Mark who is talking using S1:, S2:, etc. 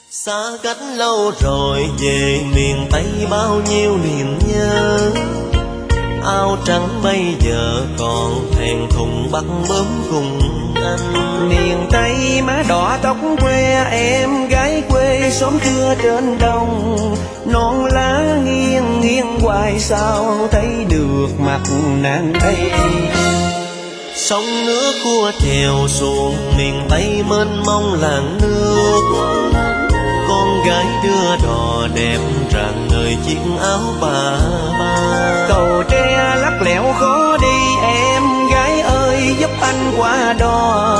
S1: Xa cách lâu rồi về miền Tây bao nhiêu niềm nhớ. Áo trắng bây giờ còn thèn thùng bắt bướm cùng anh.
S2: Miền Tây má đỏ tóc que, em gái quê xóm trưa trên đông. Non lá nghiêng nghiêng hoài sao thấy được mặt nàng đây.
S1: Sông nước cua chèo xuồng miền Tây mênh mông làng nước. Con gái đưa đò đẹp rạng ngời chiếc áo bà ba.
S2: Cầu tre lắc lẻo khó đi, em gái ơi giúp anh qua đò.